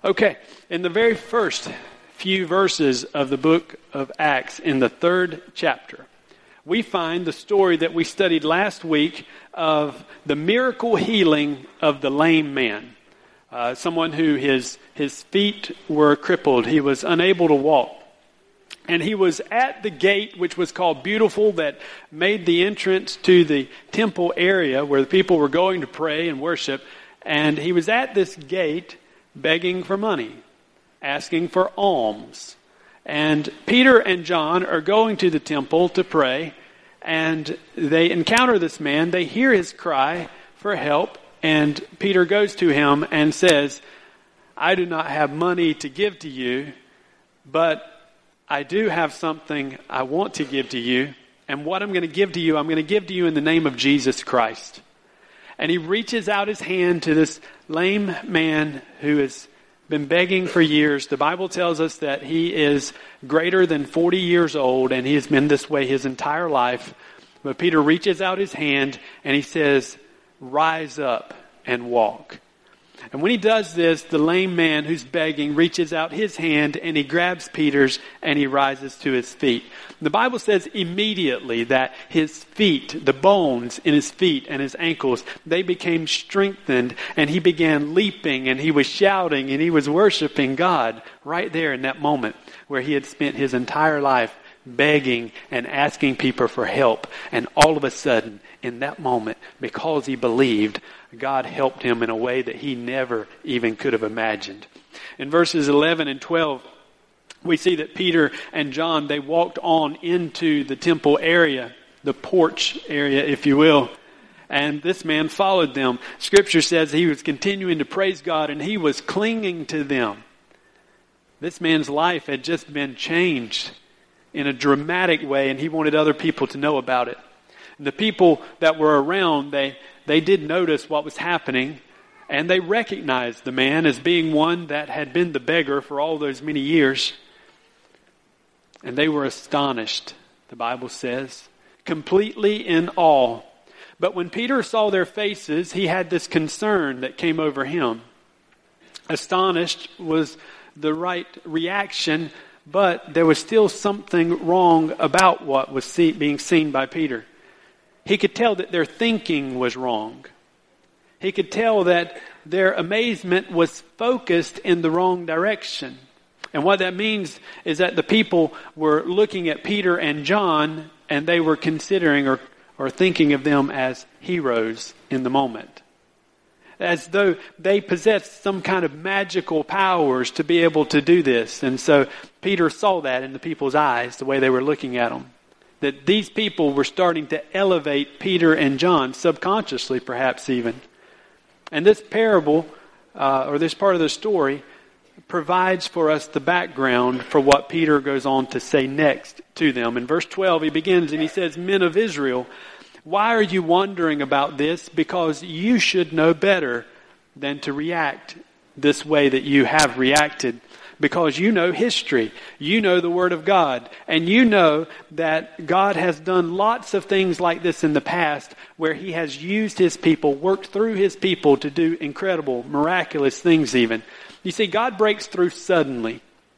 Okay, in the very first few verses of the book of Acts, in the 3rd chapter, we find the story that we studied last week of the miracle healing of the lame man. Someone who his feet were crippled. He was unable to walk. And he was at the gate, which was called Beautiful, that made the entrance to the temple area where the people were going to pray and worship. And he was at this gate begging for money, asking for alms. And Peter and John are going to the temple to pray, and they encounter this man. They hear his cry for help, and Peter goes to him and says, "I do not have money to give to you, but I do have something I want to give to you. And what I'm going to give to you, I'm going to give to you in the name of Jesus Christ." And he reaches out his hand to this lame man who has been begging for years. The Bible tells us that he is greater than 40 years old, and he has been this way his entire life. But Peter reaches out his hand and he says, "Rise up and walk." And when he does this, the lame man who's begging reaches out his hand and he grabs Peter's and he rises to his feet. The Bible says immediately that his feet, the bones in his feet and his ankles, they became strengthened, and he began leaping and he was shouting and he was worshiping God right there in that moment where he had spent his entire life begging and asking people for help. And all of a sudden, in that moment, because he believed, God helped him in a way that he never even could have imagined. In verses 11 and 12, we see that Peter and John, they walked on into the temple area, the porch area, if you will. And this man followed them. Scripture says he was continuing to praise God and he was clinging to them. This man's life had just been changed in a dramatic way, and he wanted other people to know about it. And the people that were around, they did notice what was happening, and they recognized the man as being one that had been the beggar for all those many years. And they were astonished, the Bible says, completely in awe. But when Peter saw their faces, he had this concern that came over him. Astonished was the right reaction, but there was still something wrong about what was being seen by Peter. He could tell that their thinking was wrong. He could tell that their amazement was focused in the wrong direction. And what that means is that the people were looking at Peter and John, and they were considering or thinking of them as heroes in the moment, as though they possessed some kind of magical powers to be able to do this. And so Peter saw that in the people's eyes, the way they were looking at them, that these people were starting to elevate Peter and John, subconsciously perhaps even. And this parable, or this part of the story, provides for us the background for what Peter goes on to say next to them. In verse 12, he begins and he says, "Men of Israel, why are you wondering about this? Because you should know better than to react this way that you have reacted. Because you know history, you know the Word of God, and you know that God has done lots of things like this in the past where He has used His people, worked through His people to do incredible, miraculous things even. You see, God breaks through suddenly.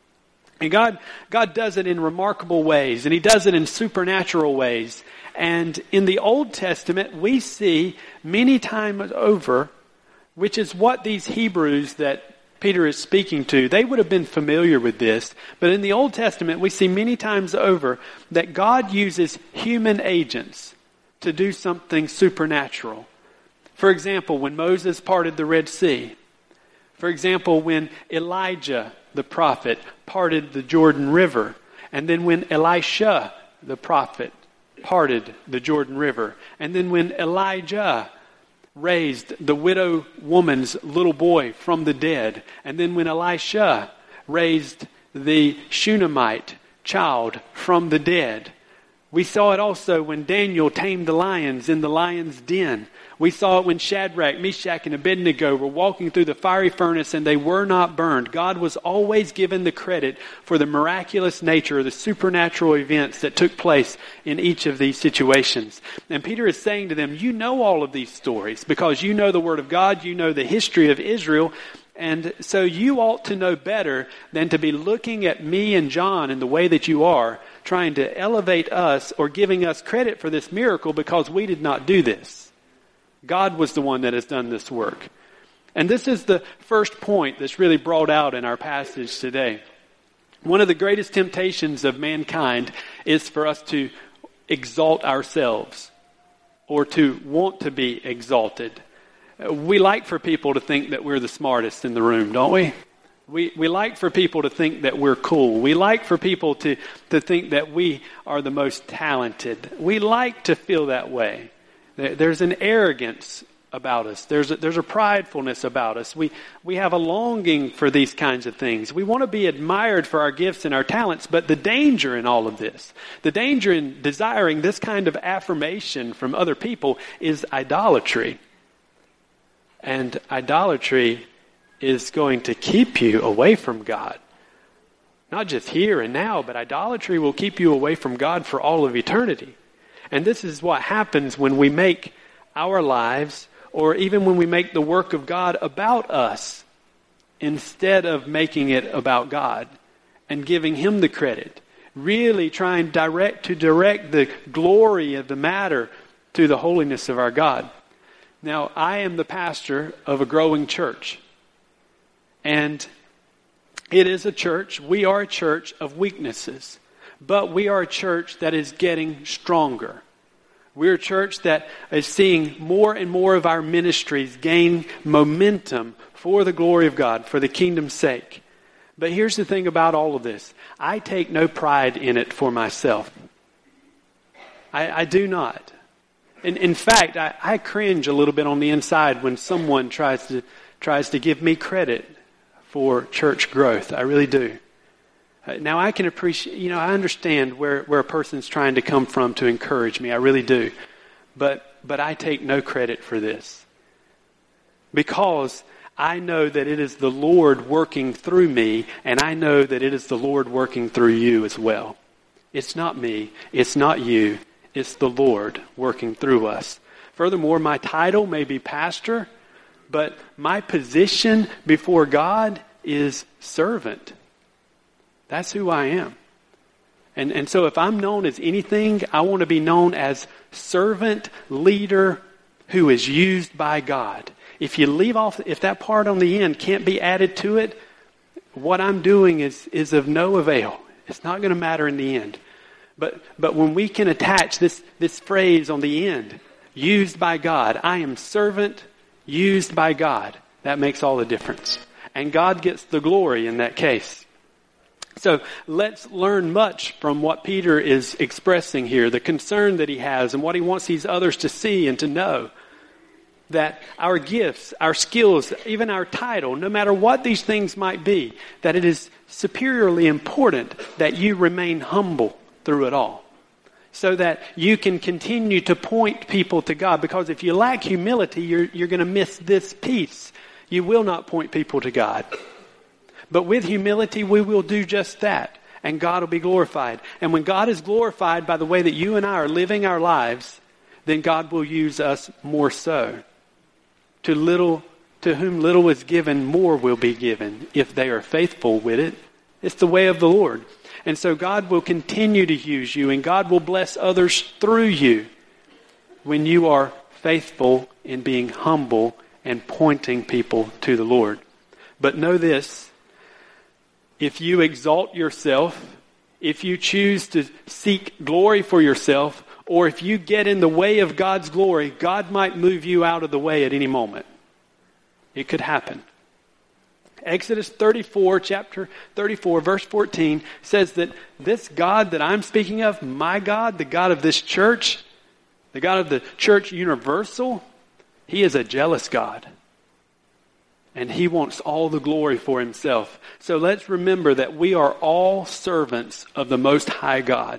And God does it in remarkable ways, and He does it in supernatural ways. And in the Old Testament, we see many times over, which is what these Hebrews that Peter is speaking to, they would have been familiar with this. But in the Old Testament, we see many times over that God uses human agents to do something supernatural. For example, when Moses parted the Red Sea. For example, when Elijah, the prophet, parted the Jordan River. And then when Elisha, the prophet, parted the Jordan River. And then when Elijah raised the widow woman's little boy from the dead. And then when Elisha raised the Shunammite child from the dead. We saw it also when Daniel tamed the lions in the lion's den. We saw it when Shadrach, Meshach, and Abednego were walking through the fiery furnace and they were not burned. God was always given the credit for the miraculous nature, the supernatural events that took place in each of these situations. And Peter is saying to them, you know all of these stories because you know the Word of God, you know the history of Israel, And so you ought to know better than to be looking at me and John in the way that you are, trying to elevate us or giving us credit for this miracle because we did not do this. God was the one that has done this work. And this is the first point that's really brought out in our passage today. One of the greatest temptations of mankind is for us to exalt ourselves or to want to be exalted. We like for people to think that we're the smartest in the room, don't we? We like for people to think that we're cool. We like for people to think that we are the most talented. We like to feel that way. There's an arrogance about us. There's a pridefulness about us. We have a longing for these kinds of things. We want to be admired for our gifts and our talents, but the danger in all of this, the danger in desiring this kind of affirmation from other people is idolatry. And idolatry is going to keep you away from God. Not just here and now, but idolatry will keep you away from God for all of eternity. And this is what happens when we make our lives, or even when we make the work of God about us, instead of making it about God and giving Him the credit. Really trying to direct the glory of the matter to the holiness of our God. Now, I am the pastor of a growing church. And it is a church, we are a church of weaknesses. But we are a church that is getting stronger. We're a church that is seeing more and more of our ministries gain momentum for the glory of God, for the kingdom's sake. But here's the thing about all of this. I take no pride in it for myself. I do not. In fact, I cringe a little bit on the inside when someone tries to give me credit for church growth. I really do. Now I can appreciate, I understand where a person's trying to come from to encourage me. I really do. But I take no credit for this. Because I know that it is the Lord working through me, and I know that it is the Lord working through you as well. It's not me. It's not you. It's the Lord working through us. Furthermore, my title may be pastor, but my position before God is servant. That's who I am. And so if I'm known as anything, I want to be known as servant leader who is used by God. If you leave off, if that part on the end can't be added to it, what I'm doing is of no avail. It's not going to matter in the end. But when we can attach this phrase on the end, used by God, I am servant used by God, that makes all the difference. And God gets the glory in that case. So let's learn much from what Peter is expressing here, the concern that he has and what he wants these others to see and to know. That our gifts, our skills, even our title, no matter what these things might be, that it is superiorly important that you remain humble through it all. So that you can continue to point people to God. Because if you lack humility, you're going to miss this piece. You will not point people to God. But with humility, we will do just that. And God will be glorified. And when God is glorified by the way that you and I are living our lives, then God will use us more so. To whom little is given, more will be given if they are faithful with it. It's the way of the Lord. And so God will continue to use you, and God will bless others through you when you are faithful in being humble and pointing people to the Lord. But know this, if you exalt yourself, if you choose to seek glory for yourself, or if you get in the way of God's glory, God might move you out of the way at any moment. It could happen. Exodus 34, chapter 34, verse 14 says that this God that I'm speaking of, my God, the God of this church, the God of the church universal, He is a jealous God. And He wants all the glory for Himself. So let's remember that we are all servants of the Most High God.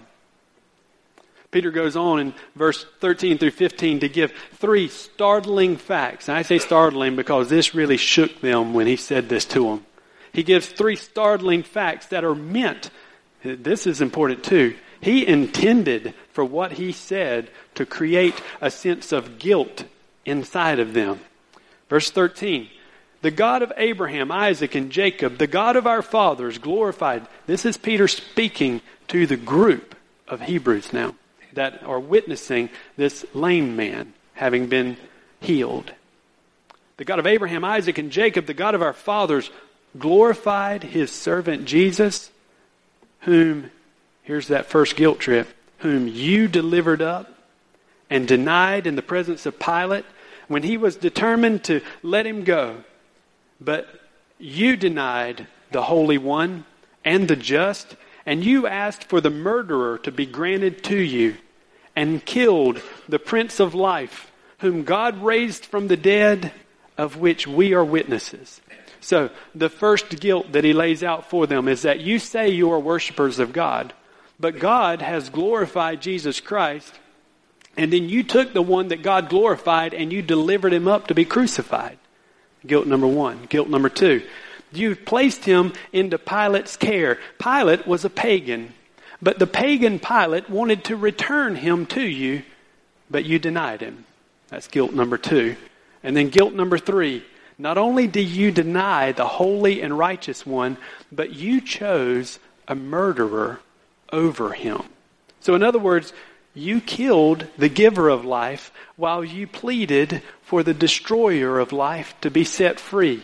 Peter goes on in verse 13 through 15 to give 3 startling facts. And I say startling because this really shook them when he said this to them. He gives 3 startling facts that are meant, this is important too, he intended for what he said to create a sense of guilt inside of them. Verse 13, The God of Abraham, Isaac, and Jacob, the God of our fathers, glorified. This is Peter speaking to the group of Hebrews now that are witnessing this lame man having been healed. The God of Abraham, Isaac, and Jacob, the God of our fathers, glorified his servant Jesus, whom, here's that first guilt trip, whom you delivered up and denied in the presence of Pilate when he was determined to let him go. But you denied the Holy One and the just, and you asked for the murderer to be granted to you, and killed the Prince of Life, whom God raised from the dead, of which we are witnesses. So the first guilt that he lays out for them is that you say you are worshipers of God, but God has glorified Jesus Christ, and then you took the one that God glorified and you delivered him up to be crucified. Guilt number one. Guilt number two. You placed him into Pilate's care. Pilate was a pagan, but the pagan Pilate wanted to return him to you, but you denied him. That's guilt number two. And then guilt number three. Not only do you deny the holy and righteous one, but you chose a murderer over him. So in other words, you killed the giver of life while you pleaded for the destroyer of life to be set free.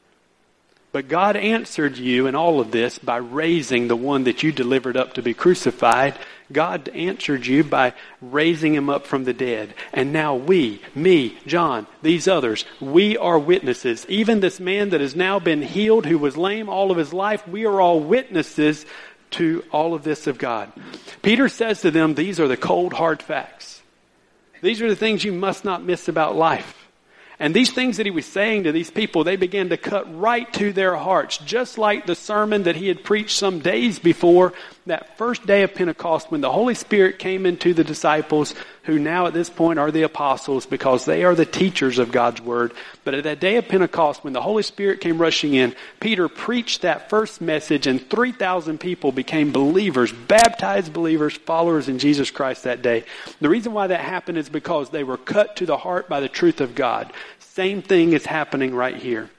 But God answered you in all of this by raising the one that you delivered up to be crucified. God answered you by raising him up from the dead. And now we, me, John, these others, we are witnesses. Even this man that has now been healed, who was lame all of his life, we are all witnesses to all of this of God. Peter says to them, these are the cold, hard facts. These are the things you must not miss about life. And these things that he was saying to these people, they began to cut right to their hearts, just like the sermon that he had preached some days before, that first day of Pentecost, when the Holy Spirit came into the disciples, who now at this point are the apostles, because they are the teachers of God's word. But at that day of Pentecost, when the Holy Spirit came rushing in, Peter preached that first message, and 3,000 people became believers, baptized believers, followers in Jesus Christ that day. The reason why that happened is because they were cut to the heart by the truth of God. Same thing is happening right here.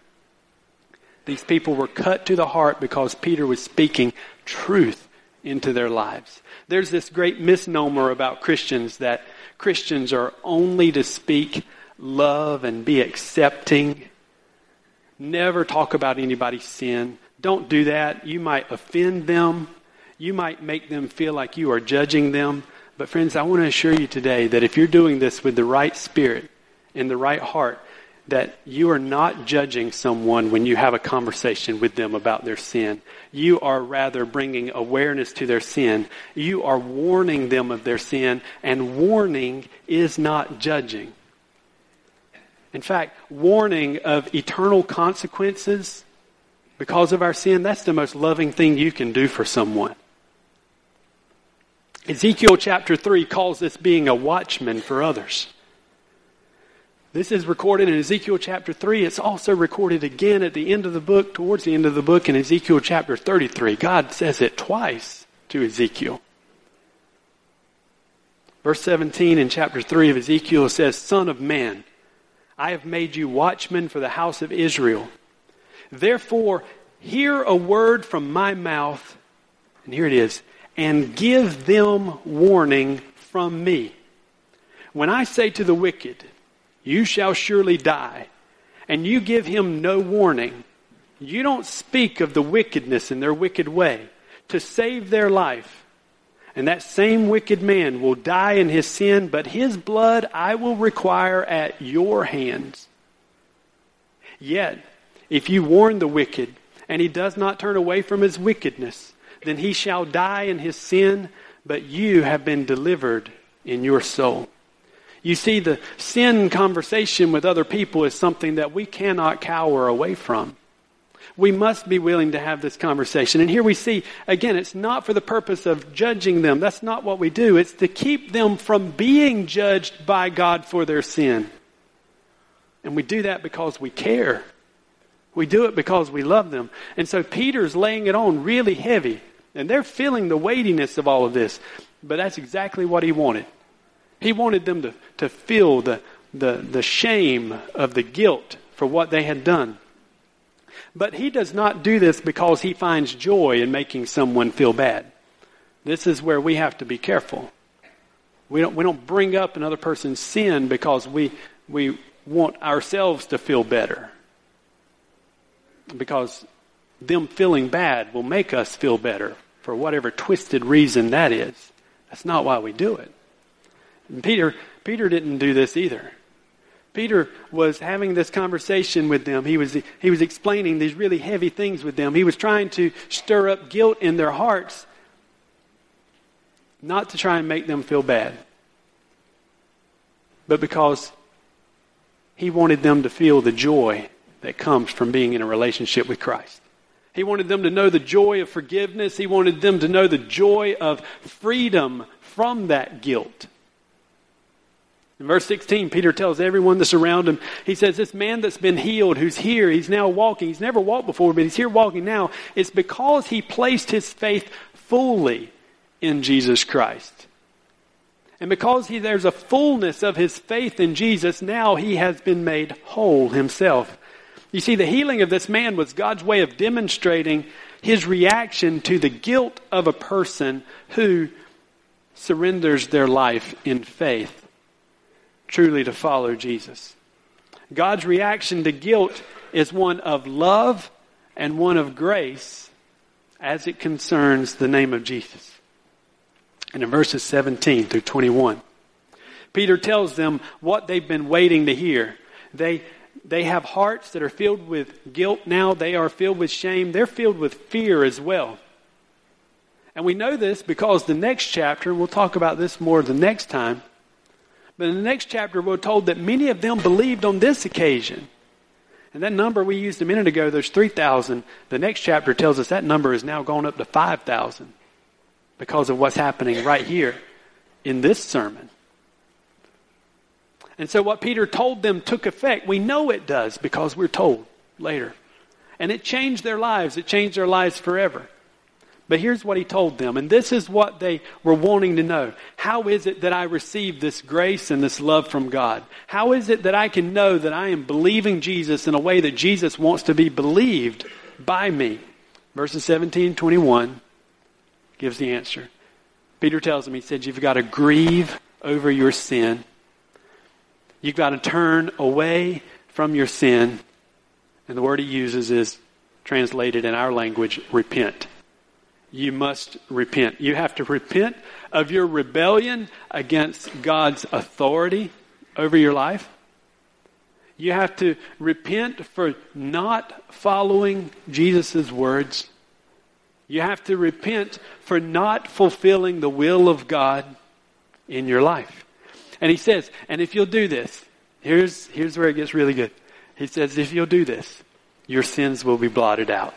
These people were cut to the heart because Peter was speaking truth into their lives. There's this great misnomer about Christians, that Christians are only to speak love and be accepting. Never talk about anybody's sin. Don't do that. You might offend them. You might make them feel like you are judging them. But friends, I want to assure you today that if you're doing this with the right spirit and the right heart, that you are not judging someone when you have a conversation with them about their sin. You are rather bringing awareness to their sin. You are warning them of their sin, and warning is not judging. In fact, warning of eternal consequences because of our sin, that's the most loving thing you can do for someone. Ezekiel chapter 3 calls this being a watchman for others. This is recorded in Ezekiel chapter 3. It's also recorded again at the end of the book, towards the end of the book in Ezekiel chapter 33. God says it twice to Ezekiel. Verse 17 in chapter 3 of Ezekiel says, Son of man, I have made you watchman for the house of Israel. Therefore, hear a word from my mouth, and here it is, and give them warning from me. When I say to the wicked, you shall surely die, and you give him no warning, you don't speak of the wickedness in their wicked way to save their life. And that same wicked man will die in his sin, but his blood I will require at your hands. Yet, if you warn the wicked, and he does not turn away from his wickedness, then he shall die in his sin, but you have been delivered in your soul. You see, the sin conversation with other people is something that we cannot cower away from. We must be willing to have this conversation. And here we see, again, it's not for the purpose of judging them. That's not what we do. It's to keep them from being judged by God for their sin. And we do that because we care. We do it because we love them. And so Peter's laying it on really heavy. And they're feeling the weightiness of all of this. But that's exactly what he wanted. He wanted them to feel the shame of the guilt for what they had done. But he does not do this because he finds joy in making someone feel bad. This is where we have to be careful. We don't bring up another person's sin because we want ourselves to feel better. Because them feeling bad will make us feel better for whatever twisted reason that is. That's not why we do it. And Peter didn't do this either. Peter was having this conversation with them. He was explaining these really heavy things with them. He was trying to stir up guilt in their hearts, not to try and make them feel bad, but because he wanted them to feel the joy that comes from being in a relationship with Christ. He wanted them to know the joy of forgiveness. He wanted them to know the joy of freedom from that guilt. In verse 16, Peter tells everyone that's around him, he says, this man that's been healed, who's here, he's now walking. He's never walked before, but he's here walking now. It's because he placed his faith fully in Jesus Christ. And because there's a fullness of his faith in Jesus, now he has been made whole himself. You see, the healing of this man was God's way of demonstrating his reaction to the guilt of a person who surrenders their life in faith, truly to follow Jesus. God's reaction to guilt is one of love and one of grace as it concerns the name of Jesus. And in verses 17 through 21, Peter tells them what they've been waiting to hear. They have hearts that are filled with guilt now. They are filled with shame. They're filled with fear as well. And we know this because the next chapter, and we'll talk about this more the next time, but in the next chapter we're told that many of them believed on this occasion. And that number we used a minute ago, there's 3,000. The next chapter tells us that number has now gone up to 5,000 because of what's happening right here in this sermon. And so what Peter told them took effect. We know it does because we're told later. And it changed their lives. It changed their lives forever. But here's what he told them. And this is what they were wanting to know. How is it that I receive this grace and this love from God? How is it that I can know that I am believing Jesus in a way that Jesus wants to be believed by me? Verses 17 and 21 gives the answer. Peter tells them, he said, you've got to grieve over your sin. You've got to turn away from your sin. And the word he uses is translated in our language, repent. You must repent. You have to repent of your rebellion against God's authority over your life. You have to repent for not following Jesus' words. You have to repent for not fulfilling the will of God in your life. And he says, and if you'll do this, here's where it gets really good. He says, if you'll do this, your sins will be blotted out.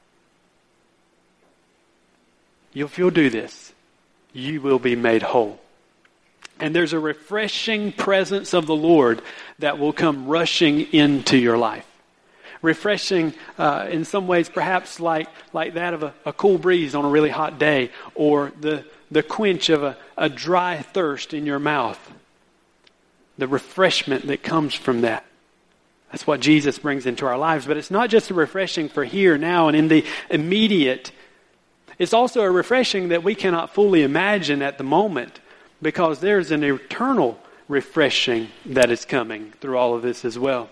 If you'll do this, you will be made whole. And there's a refreshing presence of the Lord that will come rushing into your life. Refreshing in some ways perhaps like that of a cool breeze on a really hot day, or the quench of a dry thirst in your mouth. The refreshment that comes from that. That's what Jesus brings into our lives. But it's not just a refreshing for here, now, and in the immediate. It's also a refreshing that we cannot fully imagine at the moment, because there's an eternal refreshing that is coming through all of this as well.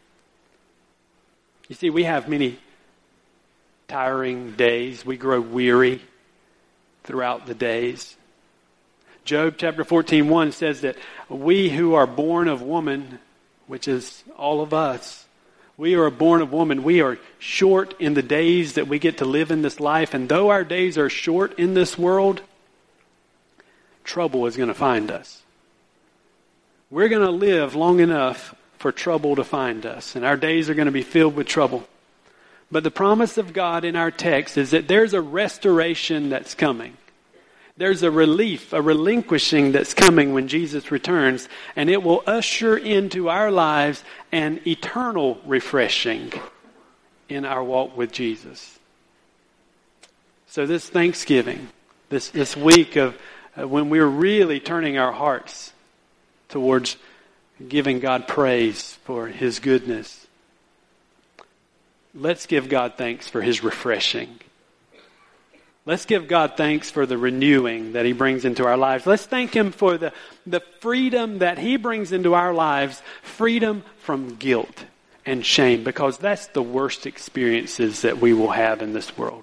You see, we have many tiring days. We grow weary throughout the days. Job chapter 14:1 says that we who are born of woman, which is all of us, we are born of woman. We are short in the days that we get to live in this life. And though our days are short in this world, trouble is going to find us. We're going to live long enough for trouble to find us. And our days are going to be filled with trouble. But the promise of God in our text is that there's a restoration that's coming. There's a relief, a relinquishing that's coming when Jesus returns, and it will usher into our lives an eternal refreshing in our walk with Jesus. So this Thanksgiving, this week of when we're really turning our hearts towards giving God praise for His goodness, let's give God thanks for His refreshing. Let's give God thanks for the renewing that He brings into our lives. Let's thank Him for the freedom that He brings into our lives, freedom from guilt and shame, because that's the worst experiences that we will have in this world.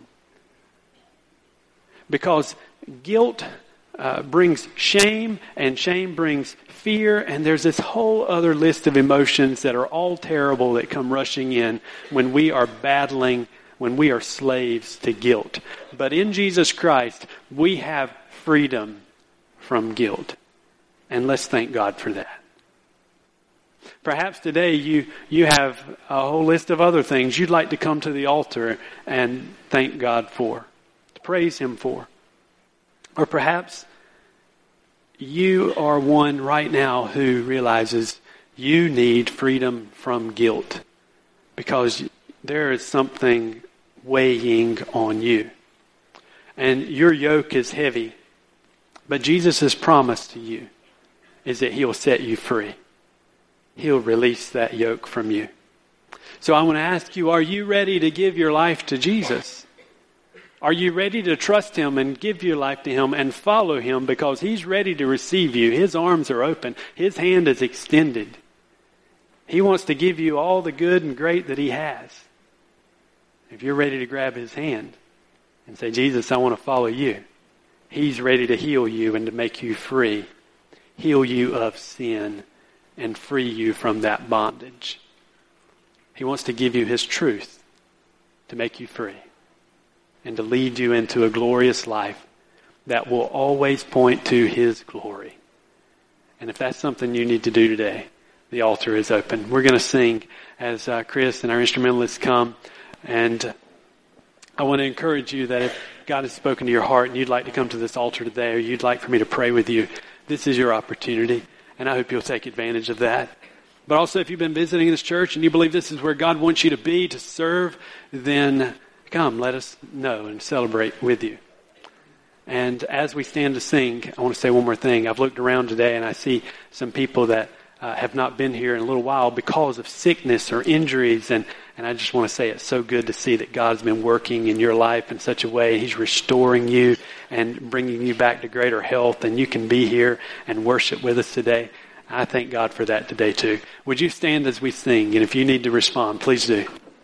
Because guilt brings shame, and shame brings fear, and there's this whole other list of emotions that are all terrible that come rushing in when we are battling, when we are slaves to guilt. But in Jesus Christ, we have freedom from guilt. And let's thank God for that. Perhaps today you have a whole list of other things you'd like to come to the altar and thank God for, to praise Him for. Or perhaps you are one right now who realizes you need freedom from guilt because there is something weighing on you. And your yoke is heavy. But Jesus' promise to you is that He'll set you free. He'll release that yoke from you. So I want to ask you, are you ready to give your life to Jesus? Are you ready to trust Him and give your life to Him and follow Him because He's ready to receive you? His arms are open. His hand is extended. He wants to give you all the good and great that He has. If you're ready to grab His hand and say, Jesus, I want to follow you, He's ready to heal you and to make you free. Heal you of sin and free you from that bondage. He wants to give you His truth to make you free and to lead you into a glorious life that will always point to His glory. And if that's something you need to do today, the altar is open. We're going to sing as Chris and our instrumentalists come. And I want to encourage you that if God has spoken to your heart and you'd like to come to this altar today, or you'd like for me to pray with you, this is your opportunity. And I hope you'll take advantage of that. But also, if you've been visiting this church and you believe this is where God wants you to be, to serve, then come, let us know and celebrate with you. And as we stand to sing, I want to say one more thing. I've looked around today and I see some people that have not been here in a little while because of sickness or injuries. And I just want to say it's so good to see that God's been working in your life in such a way. He's restoring you and bringing you back to greater health. And you can be here and worship with us today. I thank God for that today too. Would you stand as we sing? And if you need to respond, please do.